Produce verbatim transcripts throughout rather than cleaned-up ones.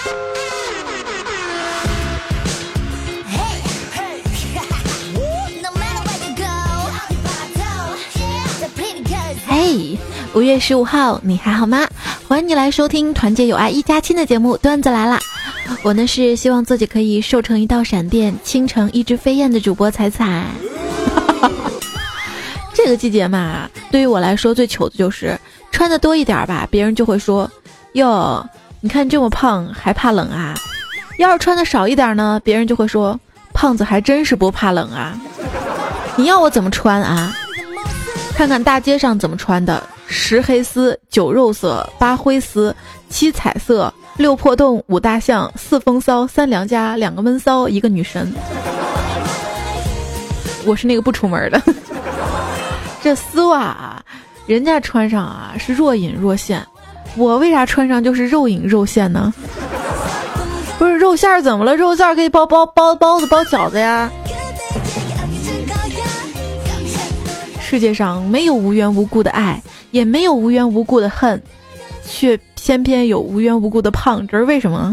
嘿，五月十五号，你还好吗？欢迎你来收听团结友爱一家亲的节目，段子来啦！我呢是希望自己可以瘦成一道闪电，倾城一只飞燕的主播彩彩。这个季节嘛，对于我来说最糗的就是穿的多一点吧，别人就会说哟，你看这么胖还怕冷啊？要是穿的少一点呢，别人就会说胖子还真是不怕冷啊。你要我怎么穿啊？看看大街上怎么穿的，十黑丝、九肉色、八灰丝、七彩色、六破洞、五大象、四风骚、三良家、两个闷骚、一个女神。我是那个不出门的。这丝袜啊，人家穿上啊是若隐若现，我为啥穿上就是若隐若现呢？不是肉馅怎么了？肉馅可以包包包包子包饺子呀。世界上没有无缘无故的爱，也没有无缘无故的恨，却偏偏有无缘无故的胖，这是为什么？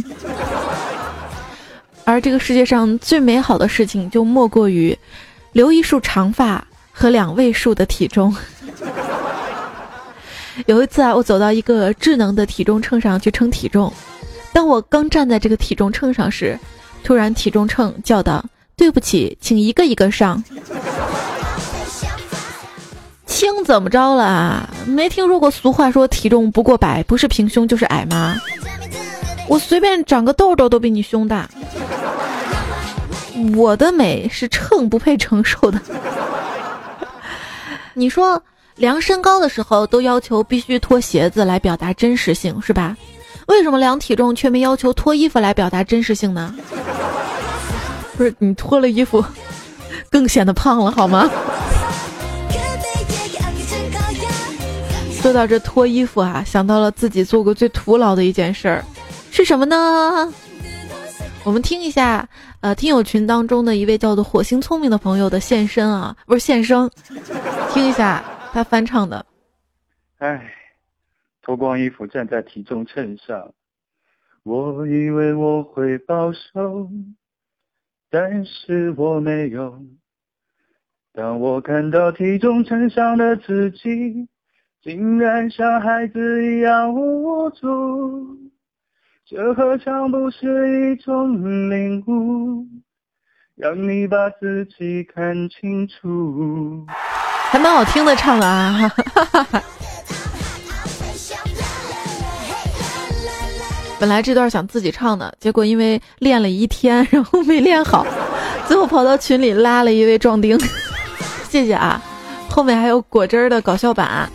而这个世界上最美好的事情就莫过于留一束长发和两位数的体重。有一次啊，我走到一个智能的体重秤上去称体重，当我刚站在这个体重秤上时，突然体重秤叫道：对不起，请一个一个上。轻怎么着了啊？没听说过俗话说体重不过百，不是平胸就是矮吗？我随便长个痘痘都比你胸大。我的美是秤不配承受的。你说量身高的时候都要求必须脱鞋子来表达真实性，是吧？为什么量体重却没要求脱衣服来表达真实性呢？不是，你脱了衣服更显得胖了好吗？说到这脱衣服啊，想到了自己做过最徒劳的一件事儿，是什么呢？我们听一下，呃，听友群当中的一位叫做火星聪明的朋友的现身啊，不是现声，听一下他翻唱的。 唉，脱光衣服站在体重秤上，我以为我会保守，但是我没有。当我看到体重秤上的自己，竟然像孩子一样无助，这何尝不是一种领悟，让你把自己看清楚。 还蛮好听的唱的啊。本来这段想自己唱的，结果因为练了一天然后没练好，最后跑到群里拉了一位壮丁。谢谢啊，后面还有果汁的搞笑版。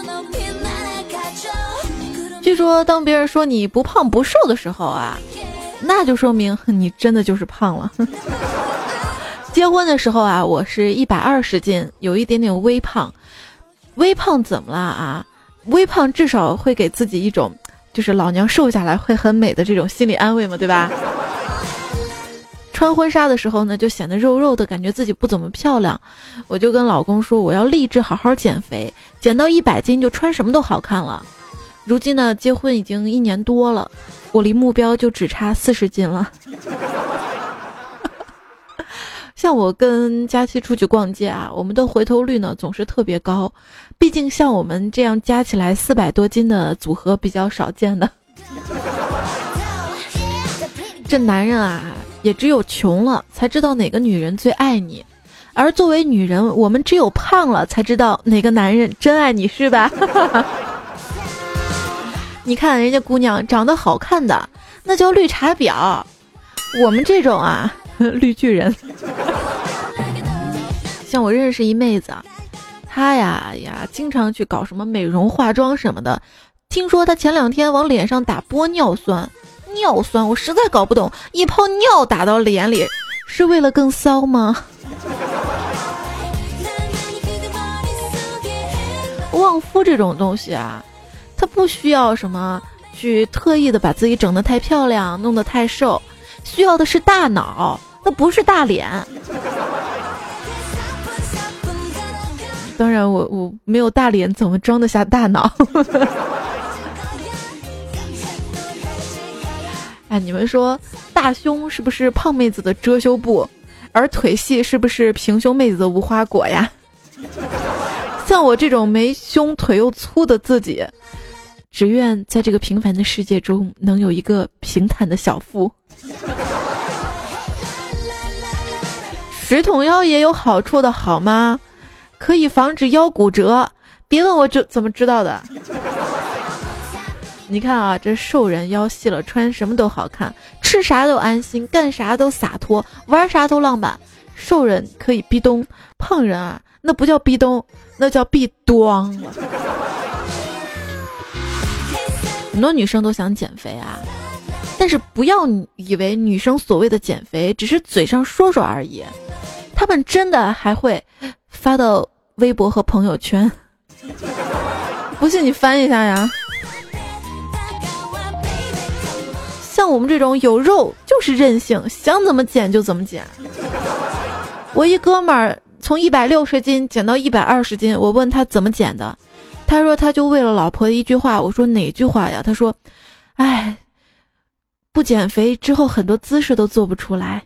据说当别人说你不胖不瘦的时候啊，那就说明你真的就是胖了。结婚的时候啊，我是一百二十斤，有一点点微胖。微胖怎么了啊？微胖至少会给自己一种就是老娘瘦下来会很美的这种心理安慰嘛，对吧？穿婚纱的时候呢，就显得肉肉的，感觉自己不怎么漂亮。我就跟老公说，我要立志好好减肥，减到一百斤就穿什么都好看了。如今呢，结婚已经一年多了，我离目标就只差四十斤了。像我跟佳期出去逛街啊，我们的回头率呢总是特别高，毕竟像我们这样加起来四百多斤的组合比较少见的。这男人啊，也只有穷了才知道哪个女人最爱你，而作为女人，我们只有胖了才知道哪个男人真爱你，是吧？你看人家姑娘长得好看的那叫绿茶婊，我们这种啊绿巨人。像我认识一妹子，她呀呀经常去搞什么美容化妆什么的，听说她前两天往脸上打玻尿酸。尿酸我实在搞不懂，一泡尿打到脸里是为了更骚吗？旺夫这种东西啊，它不需要什么去特意的把自己整得太漂亮，弄得太瘦，需要的是大脑，那不是大脸。当然我我没有大脸，怎么装得下大脑？ 哎，你们说大胸是不是胖妹子的遮羞布，而腿细是不是平胸妹子的无花果呀？像我这种没胸腿又粗的自己，只愿在这个平凡的世界中能有一个平坦的小腹。水桶腰也有好处的好吗？可以防止腰骨折。别问我这怎么知道的。你看啊，这瘦人腰细了，穿什么都好看，吃啥都安心，干啥都洒脱，玩啥都浪漫。瘦人可以逼咚，胖人啊，那不叫逼咚，那叫逼咚了。很多女生都想减肥啊，但是不要以为女生所谓的减肥只是嘴上说说而已，她们真的还会发到微博和朋友圈。不信你翻一下呀。像我们这种有肉就是任性，想怎么减就怎么减。我一哥们儿从一百六十斤减到一百二十斤，我问他怎么减的，他说他就为了老婆的一句话。我说哪句话呀？他说哎，不减肥之后很多姿势都做不出来。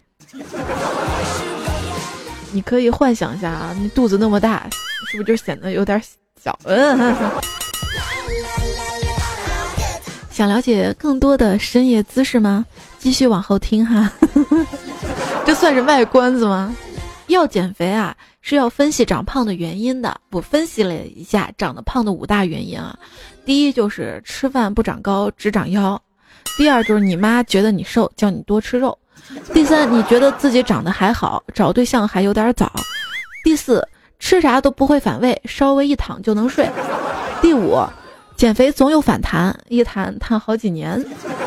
你可以幻想一下啊，你肚子那么大，是不是就显得有点小？嗯。想了解更多的深夜姿势吗？继续往后听哈。这算是卖关子吗？要减肥啊，是要分析长胖的原因的。我分析了一下长得胖的五大原因啊。第一就是吃饭不长高只长腰，第二就是你妈觉得你瘦叫你多吃肉，第三你觉得自己长得还好找对象还有点早，第四吃啥都不会反胃，稍微一躺就能睡，第五减肥总有反弹，一弹弹好几年。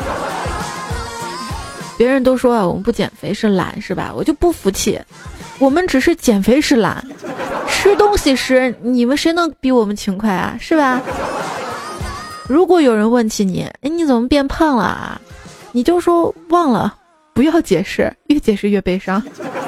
别人都说啊，我们不减肥是懒是吧？我就不服气，我们只是减肥是懒，吃东西时你们谁能比我们勤快啊？是吧？如果有人问起你，哎，你怎么变胖了啊？你就说忘了，不要解释，越解释越悲伤。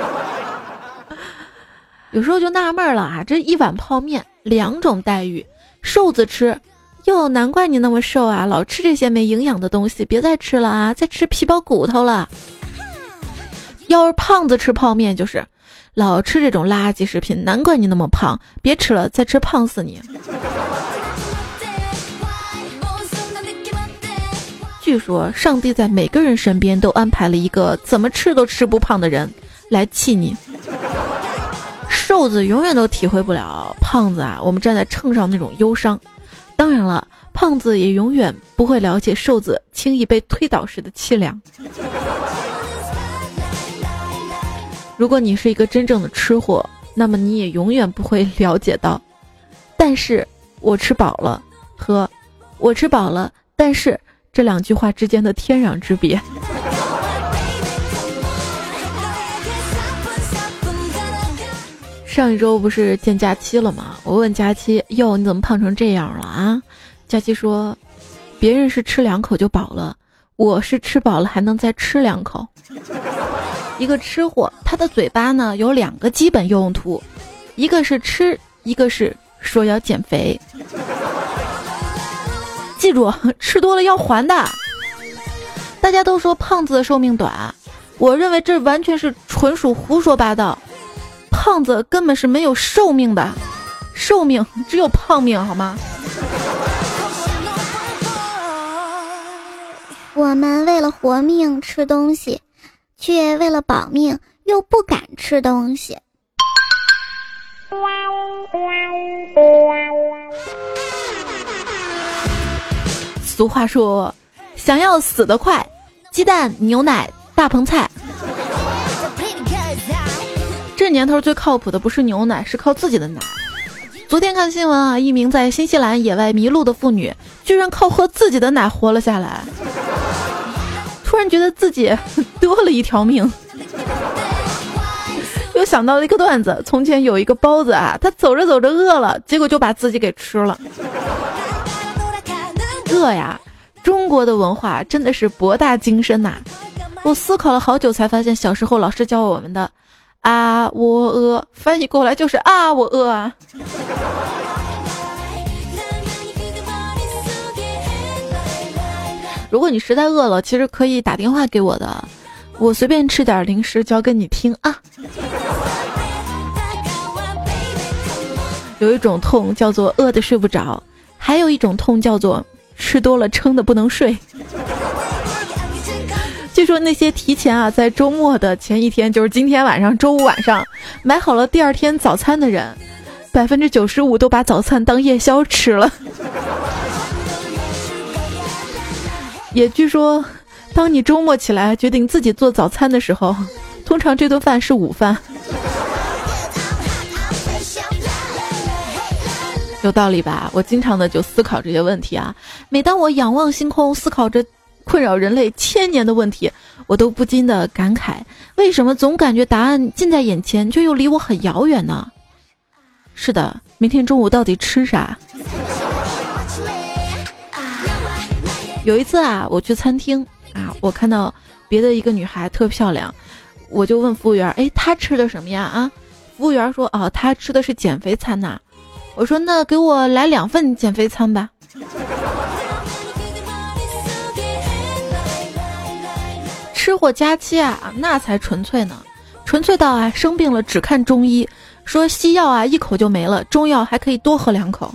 有时候就纳闷了啊，这一碗泡面两种待遇，瘦子吃。哟，难怪你那么瘦啊，老吃这些没营养的东西，别再吃了啊，再吃皮包骨头了。要是胖子吃泡面就是老吃这种垃圾食品，难怪你那么胖，别吃了，再吃胖死你。据说上帝在每个人身边都安排了一个怎么吃都吃不胖的人来气你。瘦子永远都体会不了胖子啊我们站在秤上那种忧伤，当然了，胖子也永远不会了解瘦子轻易被推倒时的凄凉。如果你是一个真正的吃货，那么你也永远不会了解到但是我吃饱了和我吃饱了但是这两句话之间的天壤之别。上一周不是见假期了吗？我问佳期，哟，你怎么胖成这样了啊？佳期说，别人是吃两口就饱了，我是吃饱了还能再吃两口。一个吃货，他的嘴巴呢有两个基本用途，一个是吃，一个是说要减肥。记住，吃多了要还的。大家都说胖子的寿命短，我认为这完全是纯属胡说八道。胖子根本是没有寿命的，寿命只有胖命，好吗？ 我们为了活命吃东西，却为了保命又不敢吃东西。 俗话说，想要死得快，鸡蛋、牛奶、大棚菜。这年头最靠谱的不是牛奶，是靠自己的奶。昨天看新闻啊，一名在新西兰野外迷路的妇女，居然靠喝自己的奶活了下来。突然觉得自己多了一条命。又想到了一个段子，从前有一个包子啊，他走着走着饿了，结果就把自己给吃了。饿呀，中国的文化真的是博大精深呐、啊！我思考了好久才发现，小时候老师教我们的啊我饿翻译过来就是啊我饿啊。 如果你实在饿了，其实可以打电话给我的，我随便吃点零食教给你听啊。有一种痛叫做饿得睡不着，还有一种痛叫做吃多了撑得不能睡。据说那些提前啊在周末的前一天，就是今天晚上周五晚上买好了第二天早餐的人，百分之九十五都把早餐当夜宵吃了。也据说当你周末起来决定自己做早餐的时候，通常这顿饭是午饭。有道理吧？我经常的就思考这些问题啊。每当我仰望星空，思考着困扰人类千年的问题，我都不禁的感慨，为什么总感觉答案近在眼前，却又离我很遥远呢？是的，明天中午到底吃啥？有一次啊，我去餐厅啊，我看到别的一个女孩特漂亮，我就问服务员，哎，她吃的什么呀？啊，服务员说，哦，她吃的是减肥餐呐、啊。我说那给我来两份减肥餐吧。吃货佳期啊，那才纯粹呢，纯粹到啊生病了只看中医，说西药啊一口就没了，中药还可以多喝两口。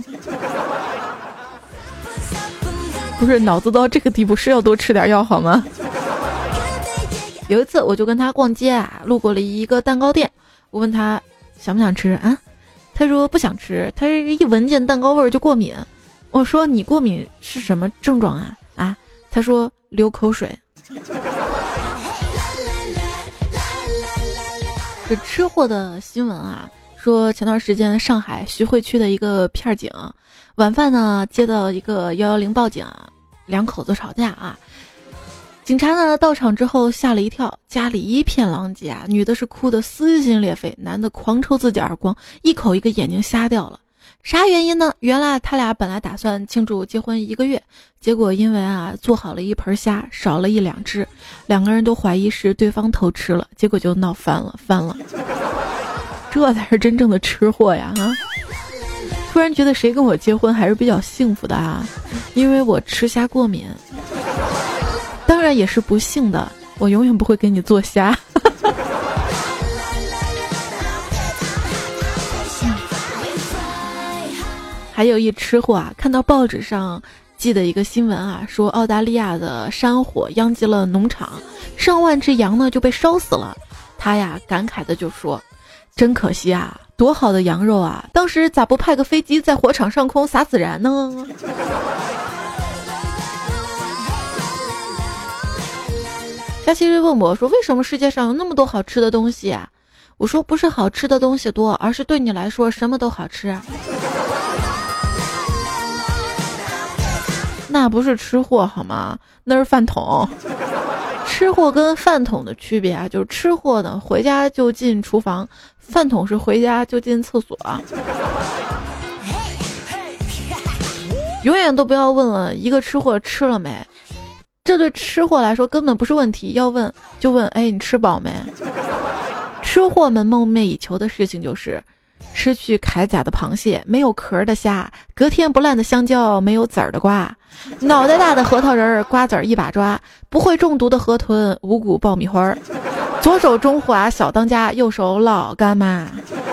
不是脑子到这个地步是要多吃点药好吗？有一次我就跟他逛街啊，路过了一个蛋糕店，我问他想不想吃啊？他说不想吃，他一闻见蛋糕味儿就过敏。我说你过敏是什么症状啊？啊，他说流口水。这吃货的新闻啊，说前段时间上海徐汇区的一个片警，晚饭呢接到一个一一零报警，两口子吵架啊。警察呢到场之后吓了一跳，家里一片狼藉啊，女的是哭得撕心裂肺，男的狂抽自己耳光，一口一个眼睛瞎掉了。啥原因呢？原来他俩本来打算庆祝结婚一个月，结果因为啊做好了一盆虾少了一两只，两个人都怀疑是对方偷吃了，结果就闹翻了翻了。这才是真正的吃货呀啊！突然觉得谁跟我结婚还是比较幸福的啊，因为我吃虾过敏。当然也是不幸的，我永远不会给你做虾。还有一吃货啊，看到报纸上记的一个新闻啊，说澳大利亚的山火殃及了农场，上万只羊呢就被烧死了。他呀感慨的就说，真可惜啊，多好的羊肉啊，当时咋不派个飞机在火场上空撒孜然呢？佳琪问我说，为什么世界上有那么多好吃的东西啊？我说不是好吃的东西多，而是对你来说什么都好吃。那不是吃货好吗？那是饭桶。吃货跟饭桶的区别啊，就是吃货呢回家就进厨房，饭桶是回家就进厕所。永远都不要问了一个吃货吃了没，这对吃货来说根本不是问题，要问就问，哎，你吃饱没？吃货们梦寐以求的事情就是吃去铠甲的螃蟹，没有壳的虾，隔天不烂的香蕉，没有籽儿的瓜，脑袋大的核桃仁，瓜子儿一把抓，不会中毒的河豚，五谷爆米花，左手中华小当家，右手老干妈。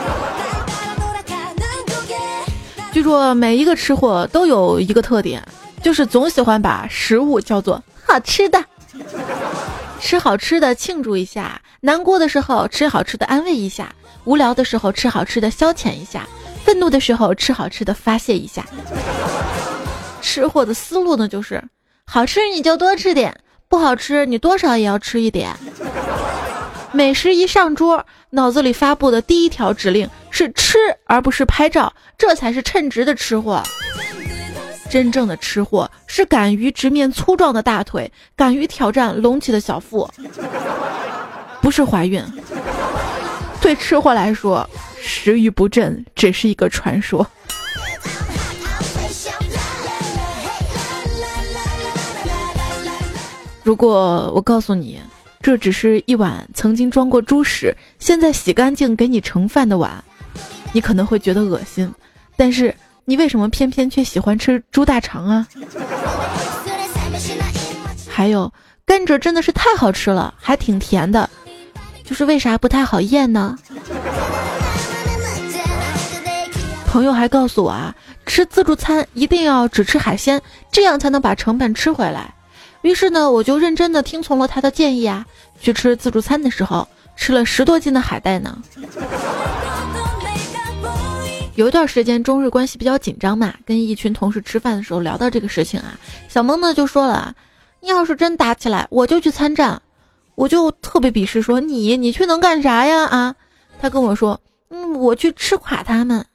据说每一个吃货都有一个特点，就是总喜欢把食物叫做好吃的。吃好吃的庆祝一下，难过的时候吃好吃的安慰一下，无聊的时候吃好吃的消遣一下，愤怒的时候吃好吃的发泄一下。吃货的思路呢，就是好吃你就多吃点，不好吃你多少也要吃一点。美食一上桌，脑子里发布的第一条指令是吃，而不是拍照，这才是称职的吃货。真正的吃货是敢于直面粗壮的大腿，敢于挑战隆起的小腹，不是怀孕。对吃货来说，食欲不振只是一个传说。如果我告诉你，这只是一碗曾经装过猪屎，现在洗干净给你盛饭的碗，你可能会觉得恶心，但是你为什么偏偏却喜欢吃猪大肠啊？ 还有甘蔗真的是太好吃了，还挺甜的，就是为啥不太好咽呢？朋友还告诉我啊，吃自助餐一定要只吃海鲜，这样才能把成本吃回来。于是呢，我就认真的听从了他的建议啊，去吃自助餐的时候吃了十多斤的海带呢。有一段时间中日关系比较紧张嘛，跟一群同事吃饭的时候聊到这个事情啊，小萌呢就说了，你要是真打起来我就去参战。我就特别鄙视说，你你去能干啥呀啊？他跟我说，嗯，我去吃垮他们。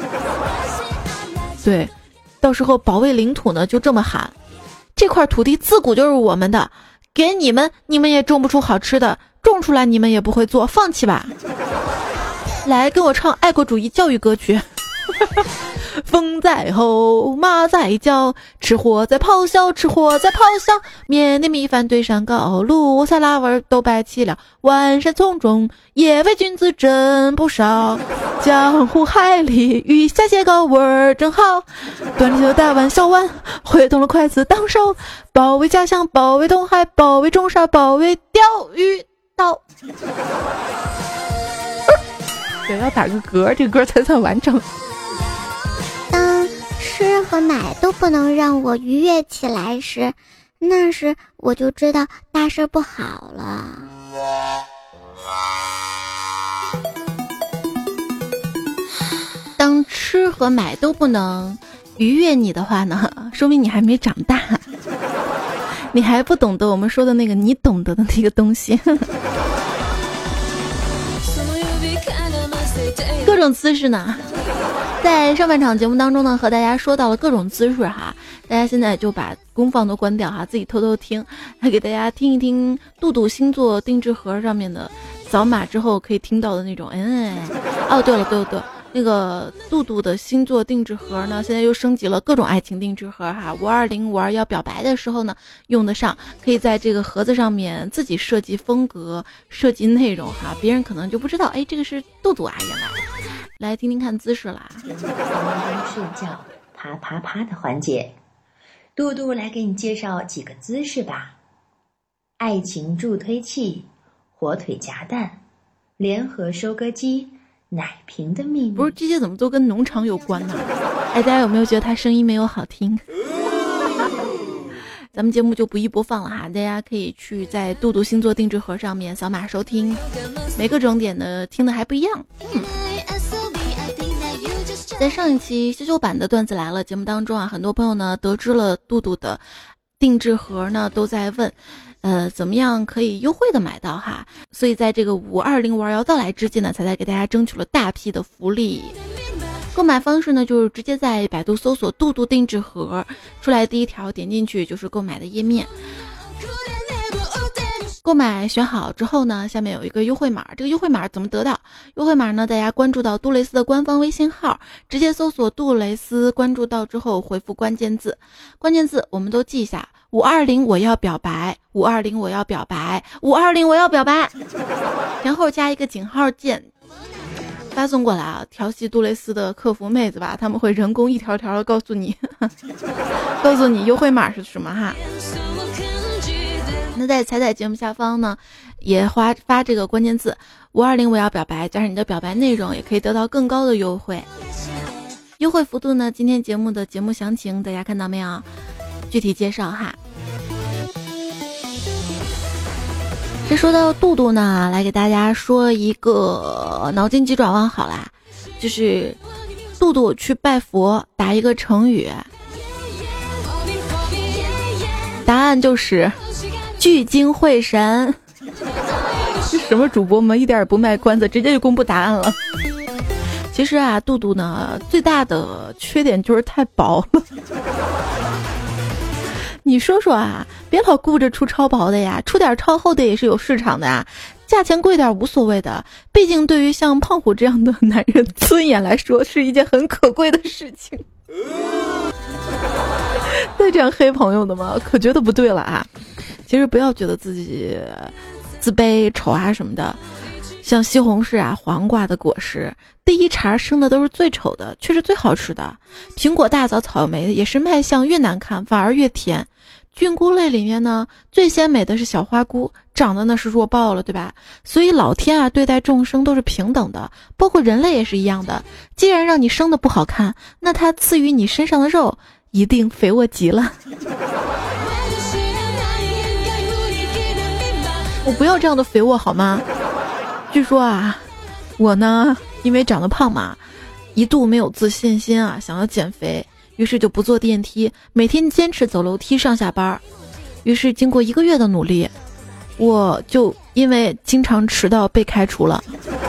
对，到时候保卫领土呢就这么喊，这块土地自古就是我们的，给你们你们也种不出好吃的，种出来你们也不会做，放弃吧。来跟我唱爱国主义教育歌曲。风在吼，马在叫，吃货在咆哮，吃货在咆哮。面的米饭堆上高炉，撒拉味都摆齐了。万山丛中，野味菌子真不少。江湖海里，鱼虾蟹膏味儿真好。端起了大碗小碗，挥动了筷子当手，保卫家乡，保卫东海，保卫中沙，保卫钓鱼岛。对，要打个嗝，这个歌才算完整。 当吃和买都不能让我愉悦起来时，那时我就知道大事不好了。 当吃和买都不能愉悦你的话呢，说明你还没长大，你还不懂得我们说的那个你懂得的那个东西。各种姿势呢，在上半场节目当中呢，和大家说到了各种姿势哈，大家现在就把功放都关掉哈，自己偷偷听，还给大家听一听杜杜星座定制盒上面的扫码之后可以听到的那种，嗯，哦，对了对了对了，那个杜杜的星座定制盒呢，现在又升级了各种爱情定制盒哈，五二零五二幺表白的时候呢用得上，可以在这个盒子上面自己设计风格、设计内容哈，别人可能就不知道，哎，这个是杜杜啊，原来。来听听看姿势啦。 我们睡觉啪啪啪的环节，杜杜来给你介绍几个姿势吧。爱情助推器、火腿夹蛋、联合收割机、奶瓶的秘密。 不是这些怎么都跟农场有关呢？哎，大家有没有觉得他声音没有好听？咱们节目就不一播放了哈，大家可以去在杜杜星座定制盒上面扫码收听，每个整点的听的还不一样。嗯，在上一期修修版的段子来了节目当中啊，很多朋友呢得知了杜杜的定制盒呢，都在问呃怎么样可以优惠的买到哈，所以在这个五二零五二幺到来之际呢，才在给大家争取了大批的福利。购买方式呢，就是直接在百度搜索杜杜定制盒，出来第一条点进去就是购买的页面。购买选好之后呢，下面有一个优惠码，这个优惠码怎么得到？优惠码呢，大家关注到杜蕾斯的官方微信号，直接搜索杜蕾斯，关注到之后回复关键字，关键字我们都记一下，五二零我要表白，五二零我要表白，五二零我要表白，然后加一个井号键发送过来啊，调戏杜蕾斯的客服妹子吧，他们会人工一条条的告诉你告诉你优惠码是什么哈。那在彩彩节目下方呢，也发发这个关键字五二零我要表白，加上你的表白内容，也可以得到更高的优惠。优惠幅度呢，今天节目的节目详情大家看到没有？具体介绍哈。这说到杜杜呢，来给大家说一个脑筋急转弯好啦，就是杜杜去拜佛，打一个成语，答案就是聚精会神。这什么主播吗？一点也不卖关子，直接就公布答案了。其实啊，杜杜呢最大的缺点就是太薄了。你说说啊，别老顾着出超薄的呀，出点超厚的也是有市场的啊，价钱贵点无所谓的，毕竟对于像胖虎这样的男人尊严来说是一件很可贵的事情。再这样黑朋友的吗？可觉得不对了啊。其实不要觉得自己自卑丑啊什么的，像西红柿啊黄瓜的果实，第一茬生的都是最丑的，却是最好吃的。苹果大枣草莓也是卖相越难看反而越甜， 菌菇类里面呢，最鲜美的是小花菇，长得那是弱爆了，对吧？所以老天啊，对待众生都是平等的，包括人类也是一样的。既然让你生的不好看，那它赐予你身上的肉一定肥沃极了。我不要这样的肥沃好吗？据说啊，我呢因为长得胖嘛，一度没有自信心啊，想要减肥。于是就不坐电梯，每天坚持走楼梯上下班。于是经过一个月的努力，我就因为经常迟到被开除了。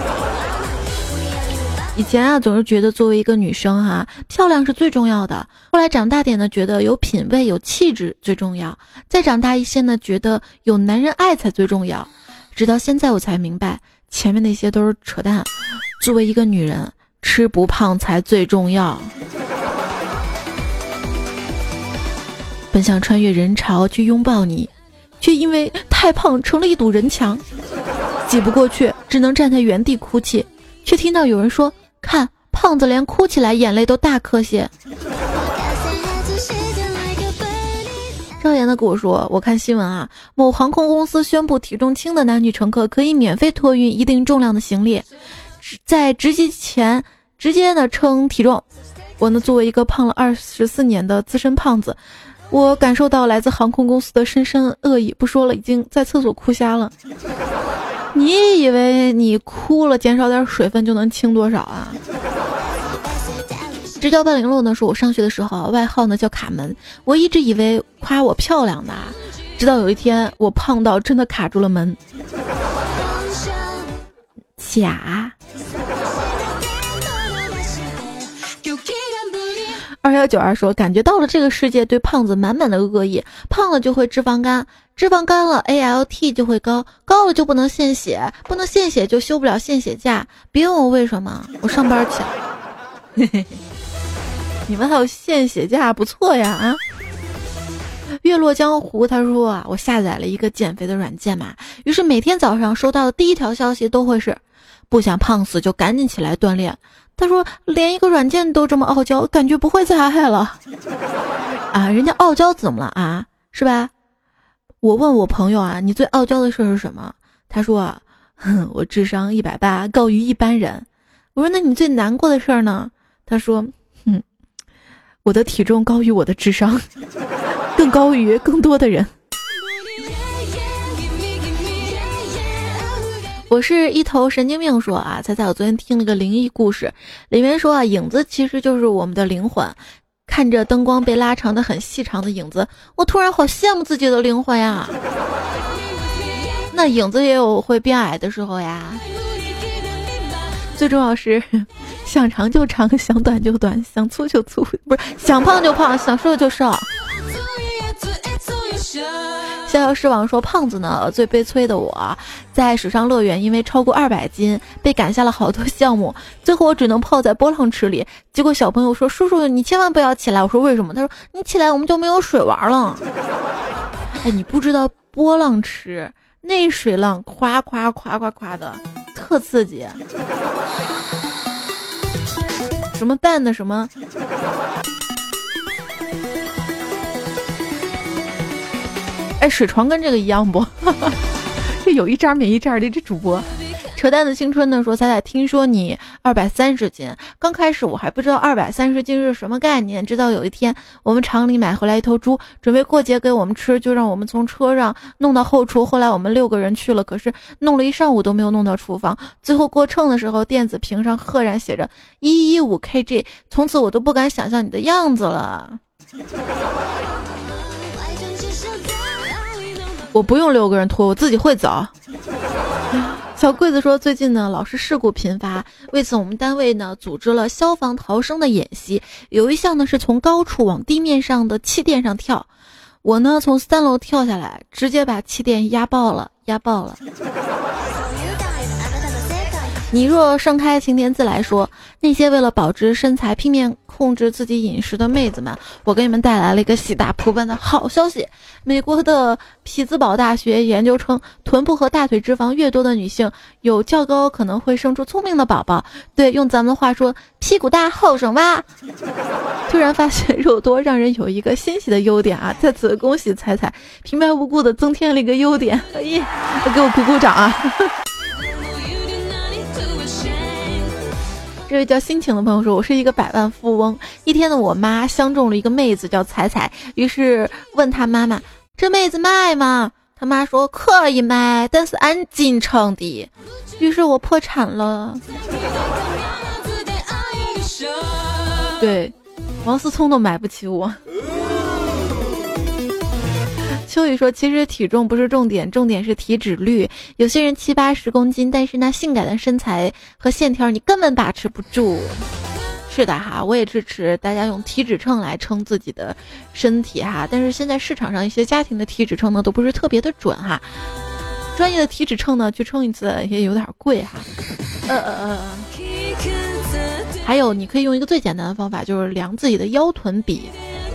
以前啊，总是觉得作为一个女生啊，漂亮是最重要的。后来长大点呢，觉得有品味有气质最重要。再长大一些呢，觉得有男人爱才最重要。直到现在我才明白，前面那些都是扯淡。作为一个女人，吃不胖才最重要。本想穿越人潮去拥抱你，却因为太胖成了一堵人墙，挤不过去，只能站在原地哭泣。却听到有人说，看胖子连哭起来眼泪都大颗些。赵岩的跟我说，我看新闻啊，某航空公司宣布体重轻的男女乘客可以免费托运一定重量的行李，在值机前直接的称体重。我呢，作为一个胖了二十四年的资深胖子，我感受到来自航空公司的深深恶意，不说了，已经在厕所哭瞎了。你以为你哭了减少点水分就能轻多少啊？直交半零落呢，说我上学的时候外号呢叫卡门，我一直以为夸我漂亮的，直到有一天我胖到真的卡住了门。假。二幺九二说，感觉到了这个世界对胖子满满的恶意，胖了就会脂肪肝，脂肪肝了 A L T 就会高，高了就不能献血，不能献血就休不了献血假。别问我为什么，我上班去了。你们还有献血假，不错呀啊！月落江湖他说啊，我下载了一个减肥的软件嘛，于是每天早上收到的第一条消息都会是，不想胖死就赶紧起来锻炼。他说连一个软件都这么傲娇，感觉不会再爱了啊！人家傲娇怎么了啊？是吧？我问我朋友啊，你最傲娇的事是什么？他说啊，哼，我智商一百八，高于一般人。我说那你最难过的事儿呢？他说，哼，我的体重高于我的智商，更高于更多的人。我是一头神经病说啊，猜猜我昨天听了个灵异故事，里面说啊，影子其实就是我们的灵魂。看着灯光被拉长的很细长的影子，我突然好羡慕自己的灵魂呀。那影子也有会变矮的时候呀。最重要是想长就长，想短就短，想粗就粗，不是想胖就胖，想瘦就瘦。逍遥狮王说，胖子呢最悲催的我在水上乐园因为超过二百斤被赶下了好多项目，最后我只能泡在波浪池里。结果小朋友说，叔叔你千万不要起来。我说为什么？他说你起来我们就没有水玩了。哎，你不知道波浪池那水浪夸夸夸夸夸的特刺激，什么蛋的什么哎，水床跟这个一样不？这有一张没一张的这主播。扯淡的青春呢说，彩彩听说你二百三十斤，刚开始我还不知道二百三十斤是什么概念，直到有一天我们厂里买回来一头猪，准备过节给我们吃，就让我们从车上弄到后厨。后来我们六个人去了，可是弄了一上午都没有弄到厨房。最后过秤的时候，电子屏上赫然写着一一五 K G， 从此我都不敢想象你的样子了。我不用六个人拖，我自己会走。小桂子说，最近呢老是事故频发，为此我们单位呢组织了消防逃生的演习，有一项呢是从高处往地面上的气垫上跳，我呢从三楼跳下来，直接把气垫压爆了，压爆了。 你若盛开晴天自来说，那些为了保持身材拼命控制自己饮食的妹子们，我给你们带来了一个喜大普奔的好消息。美国的匹兹堡大学研究称，臀部和大腿脂肪越多的女性有较高可能会生出聪明的宝宝。对，用咱们的话说，屁股大后生娃。突然发现肉多让人有一个欣喜的优点啊！在此恭喜彩彩平白无故的增添了一个优点，哎呀，给我鼓鼓掌啊！这位叫心情的朋友说，我是一个百万富翁。一天呢，我妈相中了一个妹子叫彩彩，于是问她妈妈，这妹子卖吗？她妈说可以卖，但是按斤称的。于是我破产了。对，王思聪都买不起我。秋雨说，其实体重不是重点，重点是体脂率。有些人七八十公斤，但是那性感的身材和线条你根本把持不住。是的哈，我也支持大家用体脂秤来称自己的身体哈，但是现在市场上一些家庭的体脂秤呢都不是特别的准哈，专业的体脂秤呢去称一次也有点贵哈。呃呃呃，还有你可以用一个最简单的方法，就是量自己的腰臀比。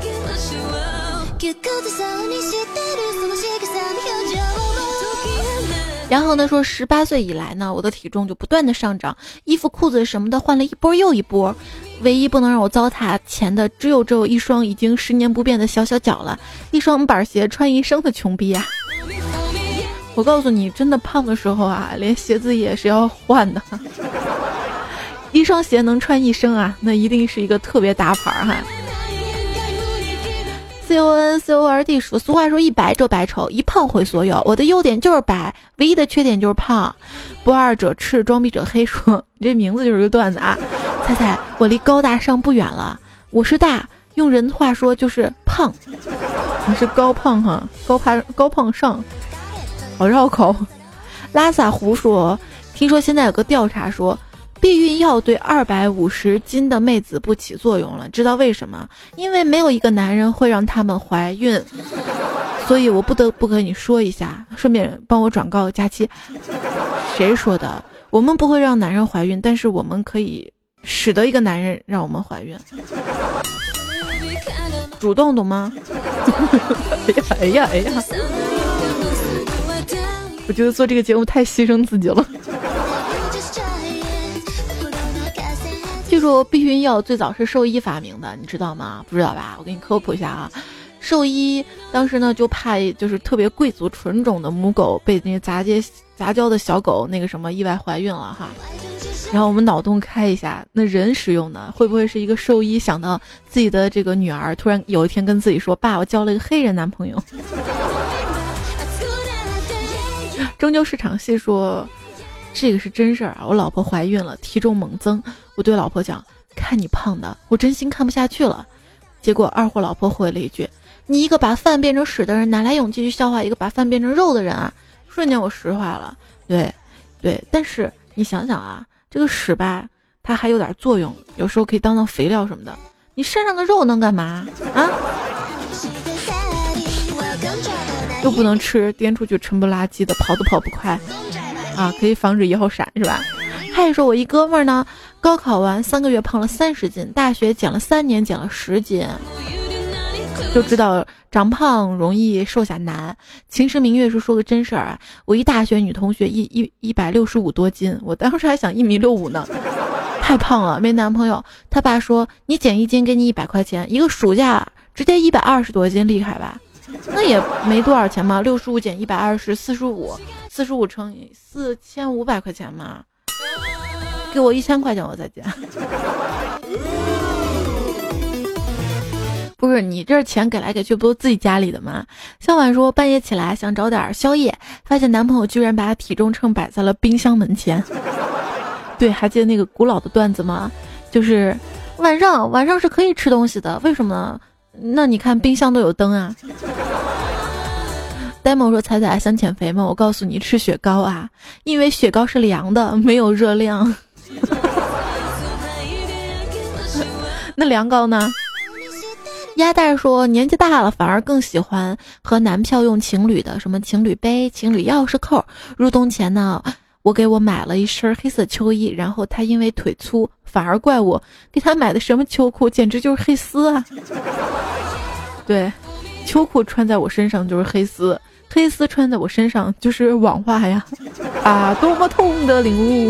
然后呢说，十八岁以来呢，我的体重就不断的上涨，衣服裤子什么的换了一波又一波，唯一不能让我糟蹋钱的只有只有一双已经十年不变的小小脚了，一双板鞋穿一生的穷逼啊！我告诉你，真的胖的时候啊，连鞋子也是要换的。一双鞋能穿一生啊，那一定是一个特别大牌哈。C O N C O R D 说，俗话说一白遮百丑，一胖毁所有。我的优点就是白，唯一的缺点就是胖。不二者赤，装逼者黑说，你这名字就是个段子啊。猜猜我离高大上不远了，我是大，用人话说就是胖。你是高胖哈，高胖高胖上，好绕口。拉萨胡说，听说现在有个调查说，避孕药对二百五十斤的妹子不起作用了，知道为什么？因为没有一个男人会让他们怀孕，所以我不得不跟你说一下，顺便帮我转告佳期。谁说的？我们不会让男人怀孕，但是我们可以使得一个男人让我们怀孕，主动懂吗？哎呀哎呀哎呀！我觉得做这个节目太牺牲自己了。据说避孕药最早是兽医发明的，你知道吗？不知道吧？我给你科普一下啊。兽医当时呢就怕就是特别贵族纯种的母狗被那些杂交杂交的小狗那个什么意外怀孕了哈。然后我们脑洞开一下，那人使用的会不会是一个兽医想到自己的这个女儿突然有一天跟自己说，爸，我交了一个黑人男朋友。终究市场系说，这个是真事儿啊！我老婆怀孕了，体重猛增，我对老婆讲，看你胖的，我真心看不下去了。结果二货老婆回了一句，你一个把饭变成屎的人，哪来勇气去笑话一个把饭变成肉的人啊？瞬间我石化了。对对，但是你想想啊，这个屎吧它还有点作用，有时候可以当当肥料什么的，你身上的肉能干嘛啊？又不能吃，颠出去沉不拉几的，跑都跑不快啊，可以防止以后闪是吧？还说我一哥们儿呢，高考完三个月胖了三十斤，大学减了三年减了十斤，就知道长胖容易瘦下难。秦时明月是说个真事儿啊，我一大学女同学一一一百六十五多斤，我当时还想一米六五呢，太胖了没男朋友。他爸说你减一斤给你一百块钱，一个暑假直接一百二十多斤，厉害吧？那也没多少钱嘛，六十五减一百二十，四十五，四十五乘以四千五百块钱嘛，给我一千块钱我再减。不是你这钱给来给去不都自己家里的吗？相反说半夜起来想找点宵夜，发现男朋友居然把体重秤摆在了冰箱门前。对，还记得那个古老的段子吗？就是晚上晚上是可以吃东西的，为什么呢？那你看冰箱都有灯啊。demo 说彩彩想减肥吗？我告诉你吃雪糕啊，因为雪糕是凉的，没有热量。那凉糕呢？鸭蛋说年纪大了反而更喜欢和男票用情侣的，什么情侣杯、情侣钥匙扣。入冬前呢， 我给我买了一身黑色秋衣，然后他因为腿粗反而怪我给他买的什么秋裤，简直就是黑丝啊。对，秋裤穿在我身上就是黑丝，黑丝穿在我身上就是网袜呀。啊，多么痛的领悟。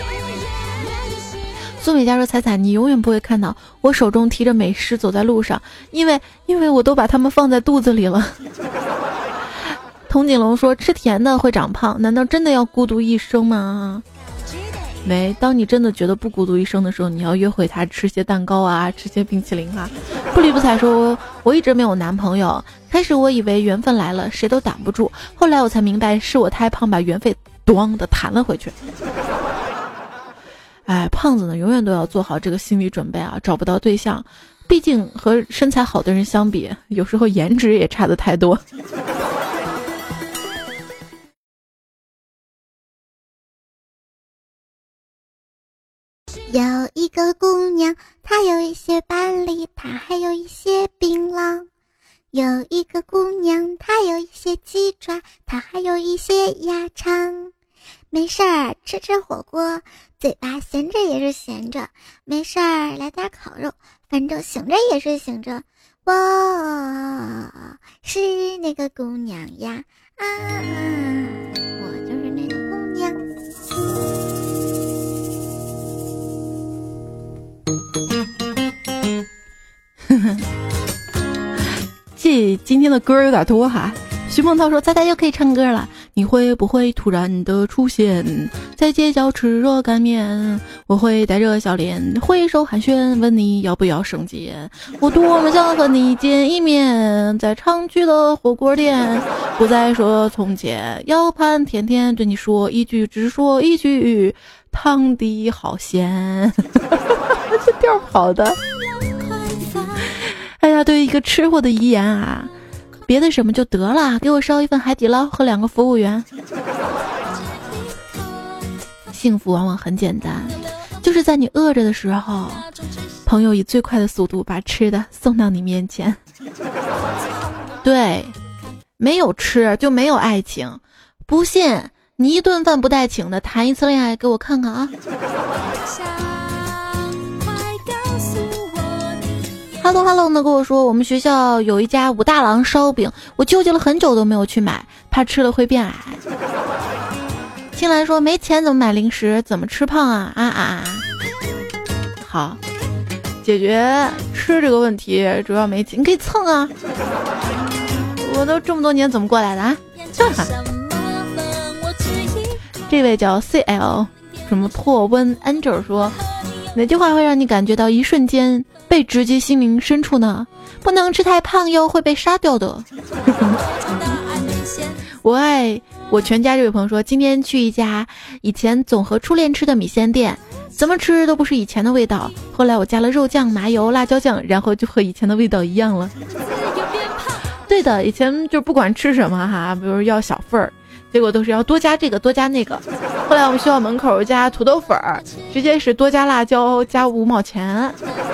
苏美嘉说：彩彩，你永远不会看到我手中提着美食走在路上，因为因为我都把它们放在肚子里了。童锦龙说：吃甜的会长胖，难道真的要孤独一生吗？没，当你真的觉得不孤独一生的时候，你要约会他吃些蛋糕啊，吃些冰淇淋啊。不理不睬说：我一直没有男朋友，开始我以为缘分来了谁都挡不住，后来我才明白是我太胖把缘分咣的弹了回去。哎，胖子呢，永远都要做好这个心理准备啊，找不到对象，毕竟和身材好的人相比，有时候颜值也差得太多。 有一个姑娘，她有一些板栗，她还有一些槟榔。有一个姑娘，她有一些鸡爪，她还有一些鸭肠。没事儿，吃吃火锅，嘴巴闲着也是闲着。没事儿，来点烤肉，反正醒着也是醒着。我是那个姑娘呀，啊，我就是那个姑娘。 这今天的歌有点多哈。徐梦涛说：咱俩又可以唱歌了，你会不会突然的出现在街角吃热干面？我会带着笑脸挥手寒暄，问你要不要升级。我多么想和你见一面，在常去的火锅店，不再说从前，要盼天天对你说一句，只说一句，汤底好咸。这调跑的。哎呀，对于一个吃货的遗言啊，别的什么就得了，给我烧一份海底捞和两个服务员。幸福往往很简单，就是在你饿着的时候，朋友以最快的速度把吃的送到你面前。对，没有吃就没有爱情，不信你一顿饭不带请的，谈一次恋爱给我看看啊。哈喽哈喽呢跟我说，我们学校有一家武大郎烧饼，我纠结了很久都没有去买，怕吃了会变矮。青兰说，没钱怎么买零食，怎么吃胖啊啊啊！好，解决吃这个问题主要没钱，你可以蹭啊。我都这么多年怎么过来的啊？算了。这位叫 C L 什么破温 Angel 说，哪句话会让你感觉到一瞬间被直击心灵深处呢？不能吃太胖哟，会被杀掉的。我爱我全家这位朋友说，今天去一家以前总和初恋吃的米线店，怎么吃都不是以前的味道。后来我加了肉酱、麻油、辣椒酱，然后就和以前的味道一样了。对的，以前就不管吃什么哈，比如要小份儿，结果都是要多加这个多加那个。后来我们学校门口加土豆粉儿，直接是多加辣椒加五毛钱。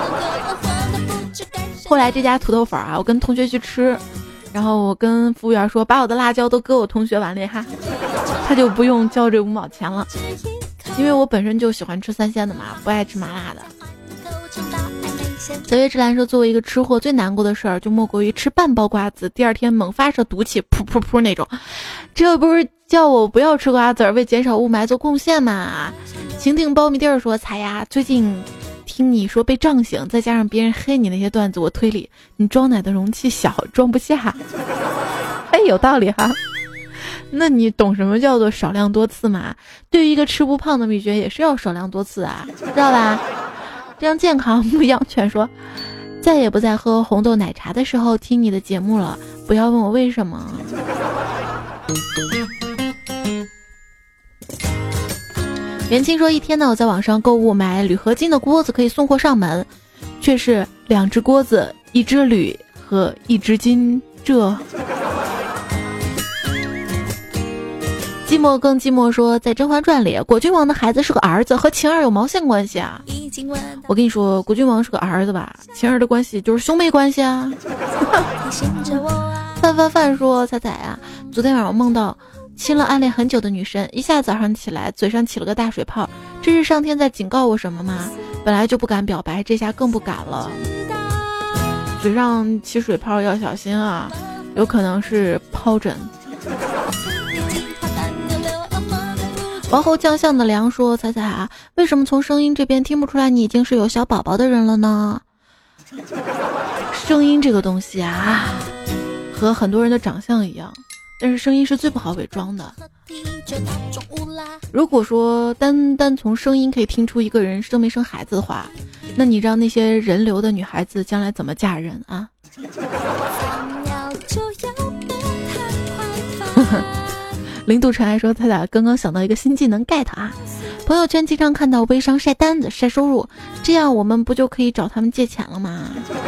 后来这家土豆粉啊，我跟同学去吃，然后我跟服务员说，把我的辣椒都搁我同学碗里哈，他就不用交这五毛钱了。因为我本身就喜欢吃三鲜的嘛，不爱吃麻辣的。小月之兰说，作为一个吃货，最难过的事儿就莫过于吃半包瓜子，第二天猛发射毒气，噗噗噗那种。这不是叫我不要吃瓜子，为减少雾霾做贡献嘛？晴听苞米地儿说，彩呀，最近听你说被胀醒，再加上别人黑你那些段子，我推理你装奶的容器小，装不下。哎，有道理哈。那你懂什么叫做少量多次吗？对于一个吃不胖的秘诀，也是要少量多次啊，知道吧？这样健康。牧羊犬说，再也不在喝红豆奶茶的时候听你的节目了，不要问我为什么。袁清说，一天呢我在网上购物买铝合金的锅子可以送货上门，却是两只锅子，一只铝和一只金，这寂寞更寂寞说，在《甄嬛传》里，果郡王的孩子是个儿子，和晴儿有毛线关系啊？我跟你说，果郡王是个儿子吧，晴儿的关系就是兄妹关系啊。范范范说，彩彩啊，昨天晚上梦到亲了暗恋很久的女生，一下早上起来嘴上起了个大水泡，这是上天在警告我什么吗？本来就不敢表白，这下更不敢了。嘴上起水泡要小心啊，有可能是疱疹。王侯将相的良说，彩彩啊，为什么从声音这边听不出来你已经是有小宝宝的人了呢？声音这个东西啊，和很多人的长相一样，但是声音是最不好伪装的。如果说单单从声音可以听出一个人生没生孩子的话，那你让那些人流的女孩子将来怎么嫁人啊？零度尘埃说，他俩刚刚想到一个新技能 get 啊，朋友圈经常看到微商晒单子晒收入，这样我们不就可以找他们借钱了吗？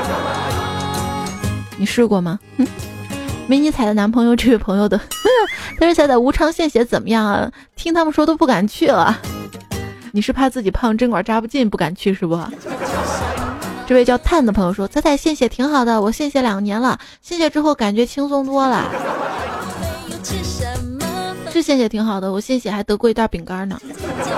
你试过吗？哼，没你彩的男朋友这位朋友的，但是彩彩无偿献血怎么样啊？听他们说都不敢去了。你是怕自己胖针管扎不进不敢去是不？这位叫探的朋友说，彩彩献血挺好的，我献血两年了，献血之后感觉轻松多了。是献血挺好的，我献血还得过一袋饼干呢。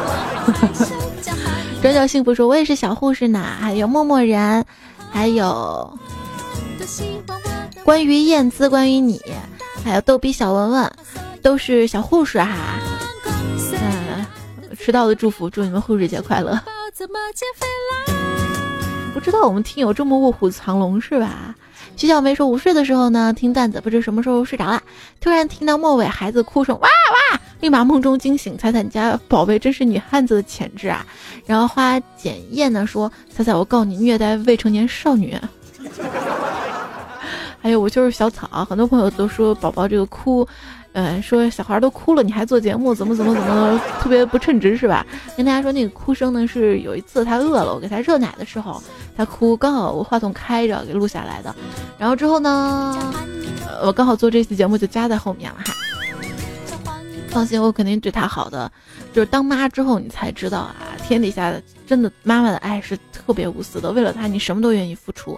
转角幸福说，我也是小护士呢，还有默默然，还有关于燕姿，关于你，还有逗比小文文，都是小护士哈。嗯，迟到的祝福，祝你们护士节快乐。不知道我们听友这么卧虎藏龙是吧？徐小梅说，午睡的时候呢，听段子不知什么时候睡着了，突然听到末尾孩子哭声哇哇，立马梦中惊醒，彩彩你家宝贝真是女汉子的潜质啊。然后花简燕呢说，彩彩我告你虐待未成年少女。还有我就是小草，很多朋友都说宝宝这个哭，呃，说小孩都哭了你还做节目，怎么怎么怎么特别不称职是吧？跟大家说那个哭声呢，是有一次他饿了，我给他热奶的时候他哭，刚好我话筒开着给录下来的。然后之后呢，呃、我刚好做这期节目就加在后面了哈。放心，我肯定对他好的。就是当妈之后你才知道啊，天底下真的妈妈的爱是特别无私的，为了他你什么都愿意付出。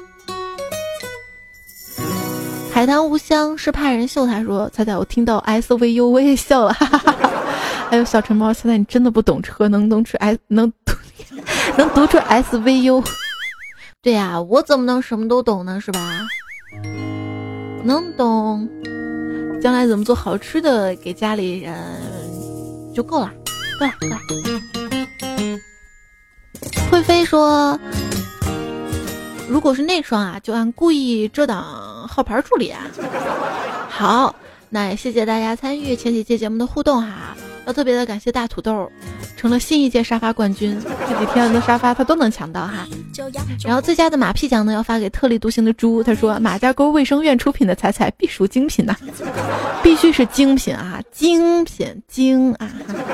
海棠无香是怕人秀，他说彩彩我听到 S V U 我也笑了，哈哈哈哈。还有小陈猫，彩彩你真的不懂车，能读出 S 能读能读出 S V U。 对呀、啊，我怎么能什么都懂呢是吧？能懂将来怎么做好吃的给家里人就够了。对对。慧飞说，如果是内双啊，就按故意遮挡号牌处理啊。好，那也谢谢大家参与前几期节目的互动哈。要特别的感谢大土豆，成了新一届沙发冠军，这几天的沙发他都能抢到哈。然后最佳的马屁奖呢要发给特立独行的猪，他说马家沟卫生院出品的彩彩必属精品呐、啊，必须是精品啊，精品精啊。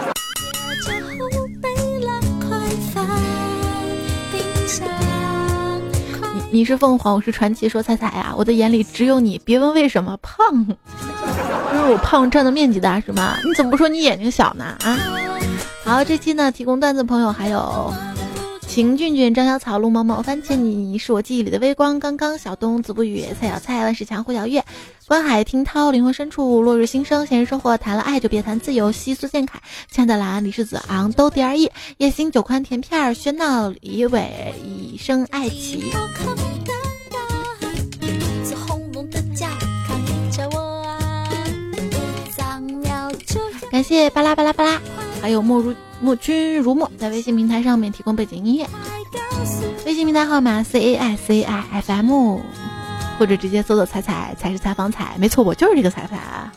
你你是凤凰，我是传奇，说彩彩啊，我的眼里只有你，别问为什么，胖，因为我胖占的面积大是吗？你怎么不说你眼睛小呢？啊，好，这期呢提供段子朋友还有秦俊俊、张小草、陆某某、番茄你是我记忆里的微光、刚刚、小东、子不语、蔡小蔡、万世强、胡小月、观海听涛、灵魂深处、落日新生、现实生活、谈了爱就别谈自由、西苏建凯、亲爱的蓝、李世子昂、都第二亿、叶星、九宽、甜片儿、喧闹、李伟、以生爱奇。感谢巴拉巴拉巴拉，还有莫如莫君如墨在微信平台上面提供背景音乐，微信平台号码 C A I C I F M， 或者直接搜索彩彩，才是采访彩，没错，我就是这个彩彩啊。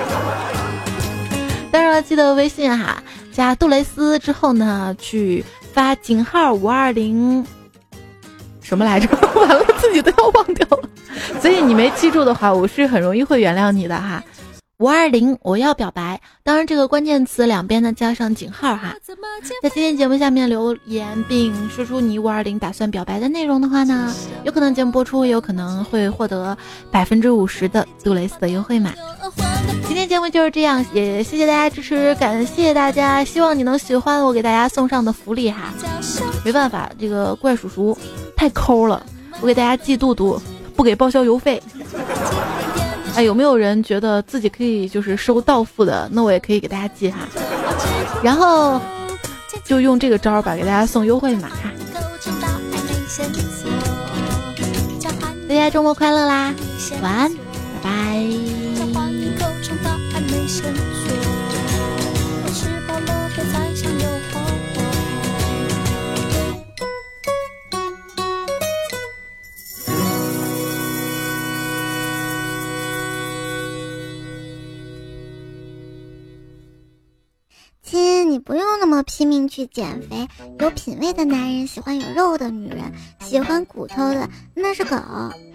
当然了，记得微信哈加杜蕾斯之后呢，去发井号五二零什么来着？完了，自己都要忘掉了。所以你没记住的话，我是很容易会原谅你的哈。五二零我要表白，当然这个关键词两边呢加上井号哈。在今天节目下面留言并说出你五二零打算表白的内容的话呢，有可能节目播出，也有可能会获得百分之五十的杜蕾斯的优惠码。今天节目就是这样，也谢谢大家支持，感谢大家，希望你能喜欢我给大家送上的福利哈。没办法，这个怪叔叔太抠了，我给大家寄肚肚，不给报销邮费。 哎，有没有人觉得自己可以就是收到付的？那我也可以给大家记哈，然后就用这个招吧，给大家送优惠码哈。大家周末快乐啦，晚安，拜拜。 亲，你不用那么拼命去减肥，有品位的男人喜欢有肉的女人，喜欢骨头的那是狗。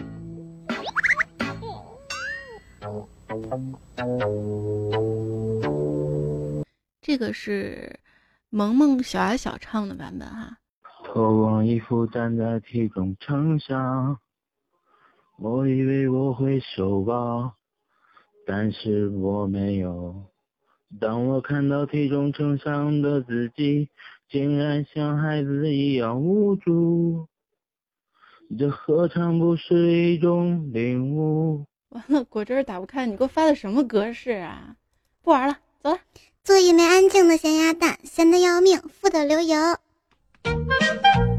这个是萌萌小爱小唱的版本哈。 脱光衣服站在体重秤上，我以为我会瘦吧，但是我没有。当我看到体重秤上的自己，竟然像孩子一样无助，这何尝不是一种领悟？ 完了，果汁打不开，你给我发的什么格式啊？不玩了，走了。 做一枚安静的咸鸭蛋，咸得要命，富得流油。